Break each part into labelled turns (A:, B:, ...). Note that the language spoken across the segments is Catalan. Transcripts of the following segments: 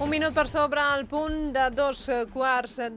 A: Un minut per sobre el punt de 2:15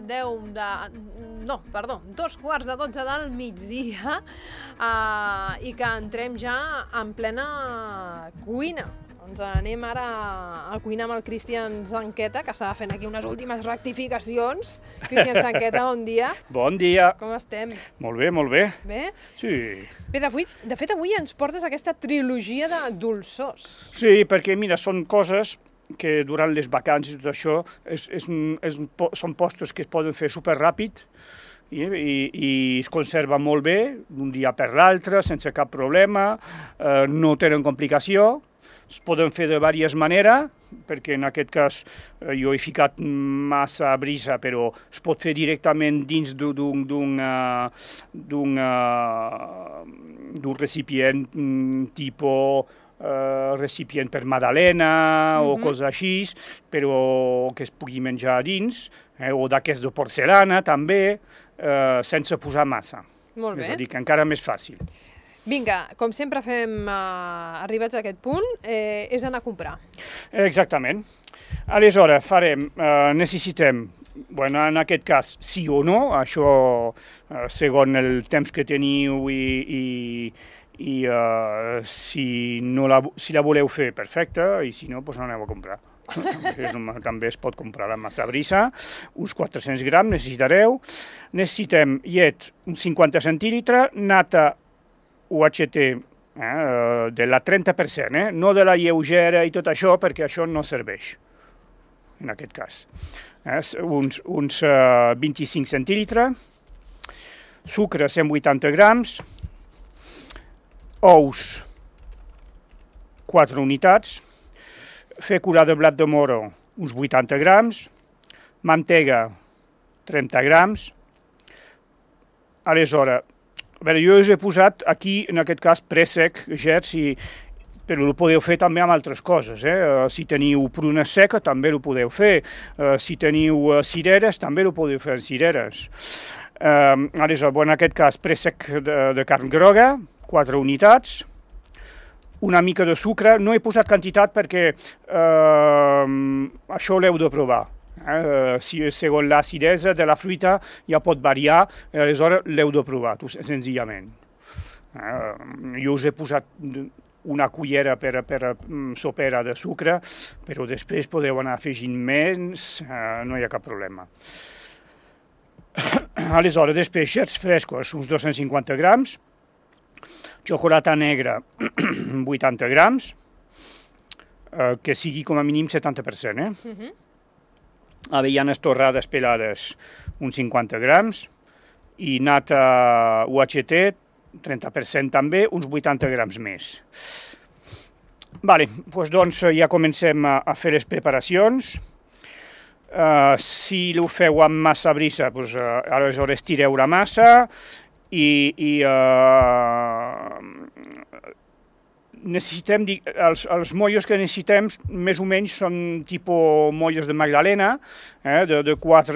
A: del migdia i que entrem ja en plena cuina. Doncs anem ara a cuinar amb el Cristian Zanqueta, que estava fent aquí unes últimes rectificacions. Cristian Zanqueta, bon dia.
B: Bon dia.
A: Com estem?
B: Molt bé, molt bé.
A: Bé?
B: Sí.
A: Bé, de fet, avui ens portes aquesta trilogia de dolçors.
B: Sí, perquè, mira, són coses que durant les vacances i tot això són postos que es poden fer superràpid i es conserva molt bé d'un dia per l'altre, sense cap problema, no tenen complicació. Es poden fer de diverses maneres, perquè en aquest cas jo he ficat massa brisa, però es pot fer directament dins d'un recipient tipus recipient per magdalena o coses així, però que es pugui menjar dins, o d'aquests de porcelana també, sense posar massa.
A: Molt bé.
B: És a dir, que encara més fàcil.
A: Vinga, com sempre fem arribats a aquest punt, és anar a comprar.
B: Exactament. Aleshores, necessitem, en aquest cas, sí o no, això segons el temps que teniu i si la voleu fer, perfecte, i si no, doncs aneu a comprar. També es pot comprar la massa brisa, uns 400 grams necessitareu. Necessitem llet, uns 50 centílitres, nata UHT de la 30%, no de la lleugera i tot això, perquè això no serveix, en aquest cas. Uns 25 centílitres, sucre 180 grams, ous 4 unitats, fècula de blat de moro uns 80 grams, mantega 30 grams. Aleshores, jo us he posat aquí, en aquest cas, préssec, gerds, però ho podeu fer també amb altres coses. Si teniu prunes seques, també ho podeu fer. Si teniu cireres, també ho podeu fer amb cireres. Aleshores, en aquest cas, préssec de carn groga, 4 unitats, una mica de sucre. No he posat quantitat perquè això l'heu de provar. Segons l'acidesa de la fruita ja pot variar, aleshores l'heu de provar, senzillament. Jo us he posat una cullera per sopera de sucre, però després podeu anar afegint més, no hi ha cap problema. Aleshores, després, gerds frescos, uns 250 grams, xocolata negra, 80 grams, que sigui com a mínim 70%, avellanes torrades pelades, uns 50 grams, i nata UHT, 30% també, uns 80 grams més. Doncs ja comencem a fer les preparacions. Si ho feu amb massa brisa, aleshores tireu la massa i necessitem, els mollos que necessitem més o menys són tipus mollos de magdalena, de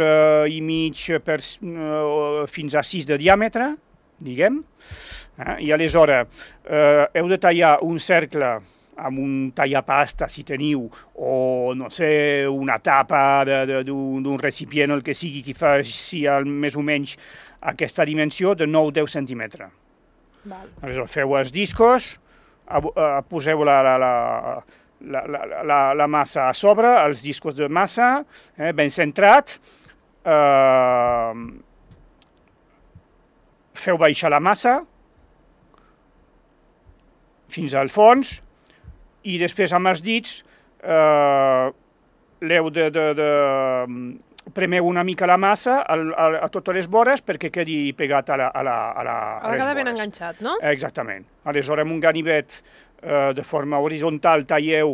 B: 4,5 fins a 6 de diàmetre, diguem, i aleshores heu de tallar un cercle amb un tallapasta, si teniu, o, no sé, una tapa d'un recipient, el que sigui, que faci més o menys aquesta dimensió de 9-10 centímetres. Aleshores, feu els discos, poseu la massa a sobre, els discos de massa, ben centrat, feu baixar la massa fins al fons i després amb els dits l'heu de premeu una mica la massa a totes les vores perquè quedi pegat a les vores.
A: Queda ben enganxat, no?
B: Exactament. Aleshores, amb un ganivet de forma horitzontal talleu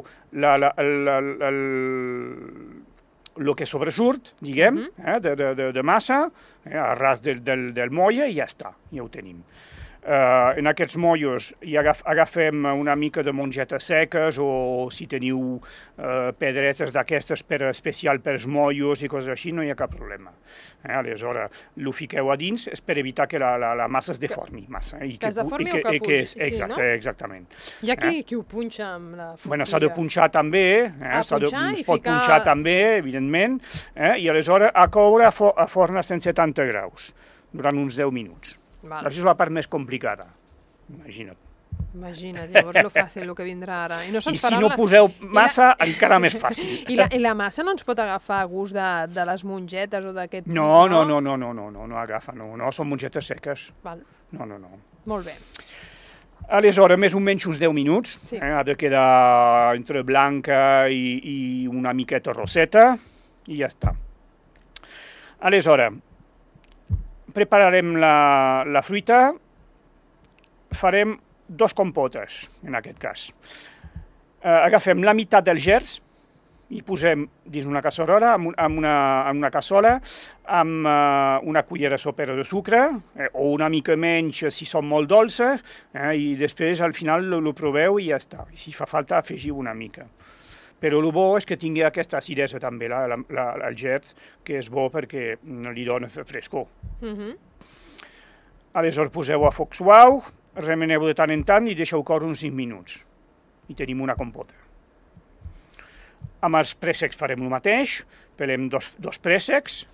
B: el que sobresurt, diguem, de massa, a ras del molle i ja està, ja ho tenim. En aquests mollos hi agafem una mica de mongetes seques o si teniu pedretes d'aquestes especial per els mollos i coses així, no hi ha cap problema. Aleshores, ho fiqueu a dins és per evitar que la massa es deformi massa.
A: Que es deformi o que punxi,
B: no? Exactament.
A: Hi ha qui ho punxa amb la forquilla.
B: Bueno, s'ha de punxar també, es pot punxar també, evidentment, i aleshores a coure a forn a 170 graus durant uns 10 minuts. Val. Això és la part més complicada, imagina't.
A: Imagina't, llavors lo fàcil, el que vindrà ara. I
B: si no poseu massa, encara més fàcil.
A: I la massa no ens pot agafar a gust de les mongetes o d'aquest...
B: No agafa, no, són mongetes seques.
A: Val.
B: No.
A: Molt bé.
B: Aleshores, més o menys uns 10 minuts,
A: sí.
B: Ha de quedar entre blanca i una miqueta roseta, i ja està. Aleshores, prepararem la fruita, farem 2 compotes, en aquest cas. Agafem la meitat dels gerds i posem dins una casserola, amb una cassola, amb una cullera sopera de sucre, o una mica menys si són molt dolces, i després al final ho proveu i ja està. I si fa falta, afegiu una mica. Però el bo és que tingui aquesta acidesa també, el gerd, que és bo perquè li dona frescor. Aleshores poseu a foc suau, remeneu de tant en tant i deixeu córrer uns 5 minuts. I tenim una compota. Amb els préssecs farem el mateix, pelem dos préssecs,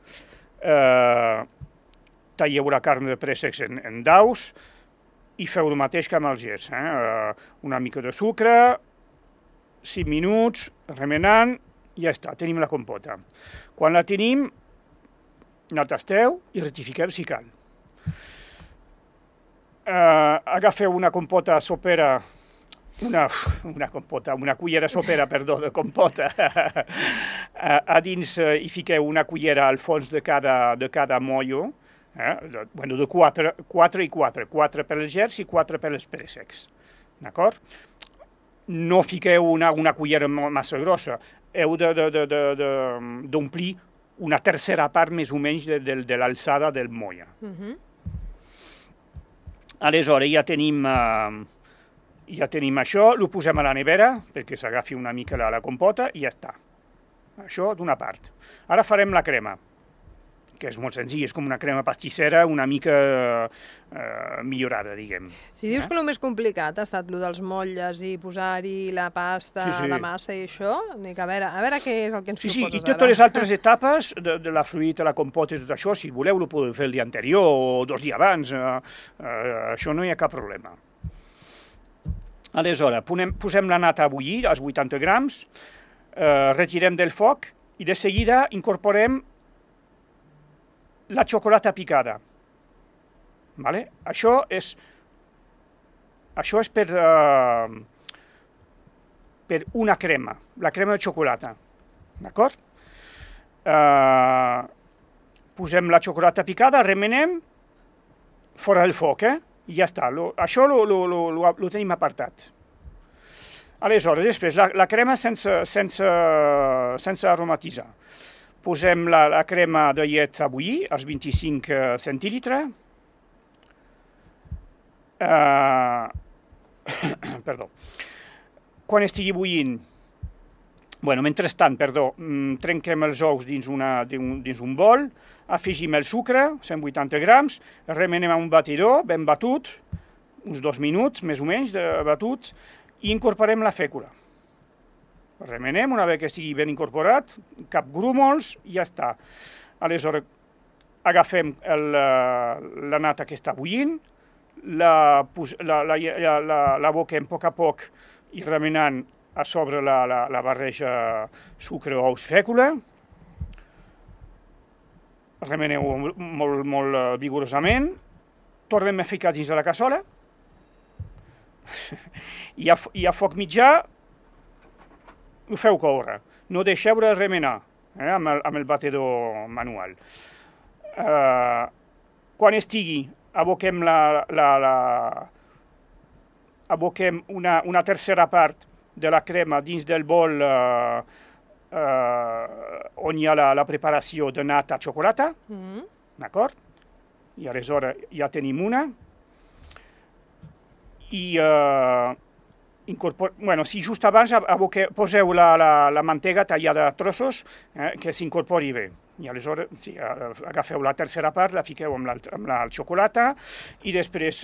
B: talleu la carn de préssecs en daus i feu el mateix que amb els gerds. Una mica de sucre, 5 minuts, remenant, i ja està, tenim la compota. Quan la tenim, la tasteu i rectifiqueu si cal. Agafeu una compota sopera, una cullera sopera, de compota. A dins hi fiqueu una cullera al fons de cada mollo, de 4 i 4, 4 per els gerds i 4 per els préssecs. D'acord? No fiqueu una cullera massa grossa, heu d'omplir una tercera part més o menys de l'alçada del molla. Aleshores ja tenim això, ho posem a la nevera perquè s'agafi una mica la compota i ja està. Això d'una part. Ara farem la crema, que és molt senzill, és com una crema pastissera una mica millorada, diguem.
A: Si dius que el més complicat ha estat el dels motlles i posar-hi la pasta, la massa i això, dic, a veure què és el que ens proposes ara.
B: I totes les altres etapes de la fruita, la compota i tot això, si voleu, ho podeu fer el dia anterior o 2 dies abans, això no hi ha cap problema. Aleshores, posem la nata a bullir, als 80 grams, retirem del foc i de seguida incorporem la xocolata picada. Vale? Això és per una crema, la crema de xocolata. D'acord? Posem la xocolata picada, remenem, fora del foc, i ja està. Això ho tenim apartat. Aleshores, després, la crema sense aromatitzar. Posem la crema de llet a bullir, als 25 centilitres. Perdó. Quan estigui bullint, mentrestant, trenquem els ous dins un bol, afegim el sucre, 180 grams, remenem a un batidor ben batut, uns 2 minuts, més o menys, de batut, i incorporem la fècula. Remenem, una vegada que estigui ben incorporat, cap grúmols, i ja està. Aleshores, agafem la nata que està bullint, l'aboquem a poc i remenant a sobre la barreja sucre, ous, fècula. Remeneu molt vigorosament, tornem a ficar dins de la cassola i a foc mitjà ho feu coure, no deixeu de remenar amb el batedor manual. Quan estigui, aboquem una tercera part de la crema dins del bol on hi ha la preparació de nata xocolata, d'acord? I aleshores ja tenim una. i si just abans poseu la mantega tallada a trossos, que s'incorpori bé. I aleshores agafeu la tercera part, la fiqueu amb la xocolata i després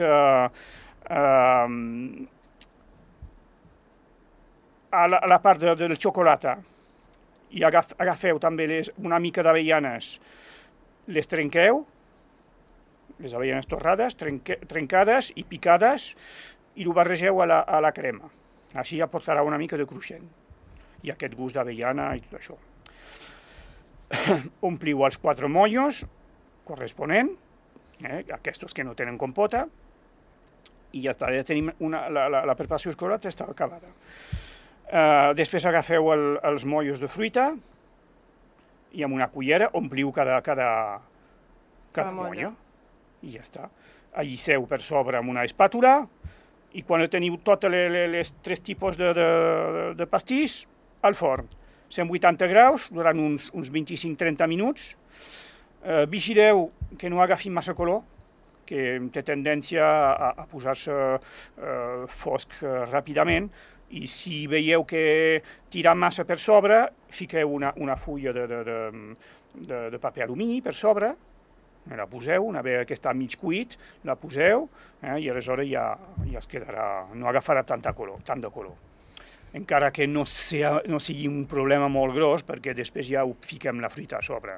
B: a la part del xocolata i agafeu també una mica d'avellanes, les trenqueu, les avellanes torrades, trencades i picades, i ho barregeu a la crema. Així aportarà una mica de cruixent i aquest gust d'avellana i tot això. Ompliu els 4 mollos corresponents, aquests que no tenen compota, i ja està, ja tenim la preparació de xocolata està acabada. Després agafeu els mollos de fruita i amb una cullera ompliu cada mollo i ja està. Allisseu per sobre amb una espàtula i quan teniu tots els 3 tipus de pastís, al forn. 180 graus durant uns 25-30 minuts. Vigileu que no agafi massa color, que té tendència a posar-se fosc ràpidament, i si veieu que tira massa per sobre, fiqueu una fulla de paper alumini per sobre, la poseu, una vegada que està mig cuit, la poseu, i aleshores ja es quedarà, no agafarà tant de color. Encara que no sigui un problema molt gros, perquè després ja ho fiquem la fruita a sobre.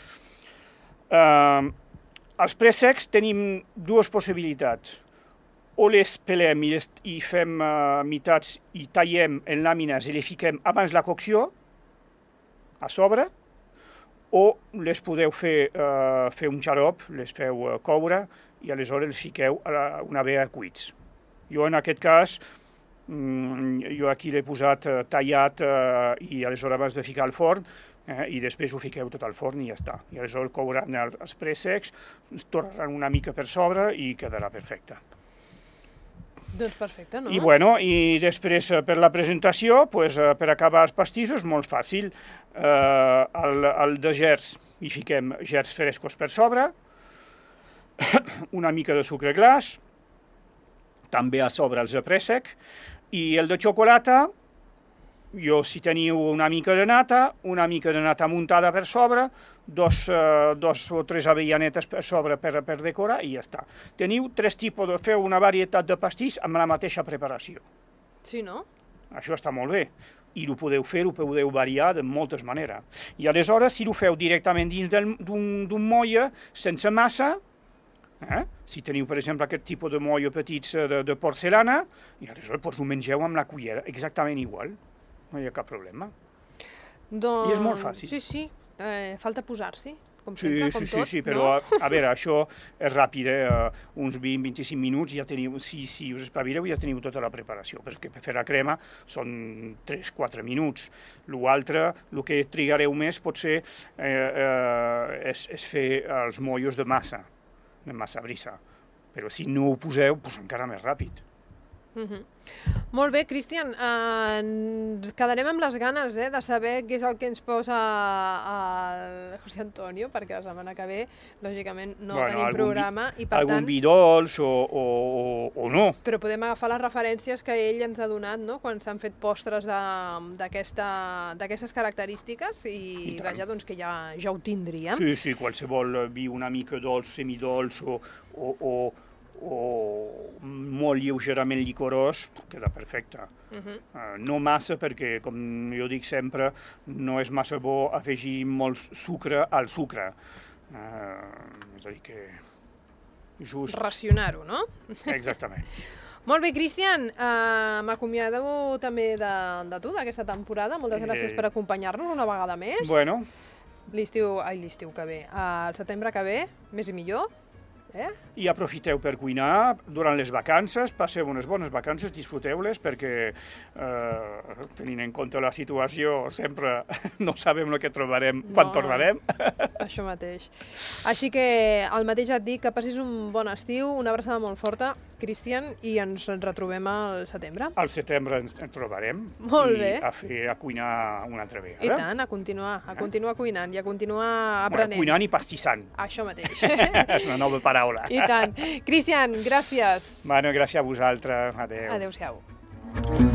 B: Als préssecs tenim 2 possibilitats. O les pelem i fem meitats i tallem en làmines i les fiquem abans la cocció, a sobre, o les podeu fer un xarop, les feu coure i aleshores les fiqueu una vegada cuits. Jo en aquest cas, jo aquí l'he posat tallat i aleshores abans de ficar al forn i després ho fiqueu tot al forn i ja està. I aleshores couran els préssecs, es tornaran una mica per sobre i quedarà perfecte.
A: Doncs perfecte, no?
B: I després per la presentació, per acabar els pastissos, molt fàcil. Al de gerds hi fiquem gerds frescos per sobre, una mica de sucre glaç, també a sobre els de préssec, i el de xocolata, si teniu una mica de nata muntada per sobre, 2 o 3 avellanetes per sobre per decorar i ja està. Teniu 3 tipus feu una varietat de pastís amb la mateixa preparació.
A: Sí, no?
B: Això està molt bé. I ho podeu variar de moltes maneres. I aleshores, si ho feu directament dins d'un molle, sense massa, si teniu, per exemple, aquest tipus de molle petits de porcelana, i aleshores ho mengeu amb la cullera, exactament igual. No hi ha cap problema. I és molt fàcil.
A: Sí. Falta posar-s'hi, com sempre, com tot.
B: Sí, però a veure, això és ràpid, uns 20-25 minuts, ja teniu, si us espavileu, ja teniu tota la preparació, perquè per fer la crema són 3-4 minuts. L'altre, el que trigareu més potser és fer els mollos de massa brisa, però si no ho poseu, encara més ràpid.
A: Molt bé, Cristian, ens quedarem amb les ganes de saber què és el que ens posa el José Antonio, perquè la setmana que ve, lògicament, no tenim programa.
B: Algun vi dolç o no.
A: Però podem agafar les referències que ell ens ha donat quan s'han fet postres d'aquestes característiques i vaja, doncs que ja ho tindríem.
B: Sí, qualsevol vi una mica dolç, semidolç o molt lleugerament licorós, queda perfecte. No massa, perquè, com jo dic sempre, no és massa bo afegir molt sucre al sucre. És a dir que... just...
A: racionar-ho, no?
B: Exactament.
A: Molt bé, Cristian, m'acomiado també de tu, d'aquesta temporada. Moltes gràcies per acompanyar-nos una vegada més.
B: Bueno.
A: L'estiu que ve. El setembre que ve, més i millor.
B: I aprofiteu per cuinar durant les vacances, passeu unes bones vacances, disfruteu-les, perquè tenint en compte la situació sempre no sabem el que trobarem quan tornarem.
A: Això mateix. Així que el mateix et dic que passis un bon estiu, una abraçada molt forta, Cristian, i ens retrobem al setembre.
B: Al setembre ens trobarem.
A: Molt bé.
B: I a cuinar una altra vegada.
A: I tant, a continuar cuinant i a continuar aprenent.
B: Cuinant i pastissant.
A: Això mateix.
B: És una nova paraula.
A: I tant. Cristian, gràcies.
B: Bueno, gràcies a vosaltres. Adéu.
A: Adéu-siau.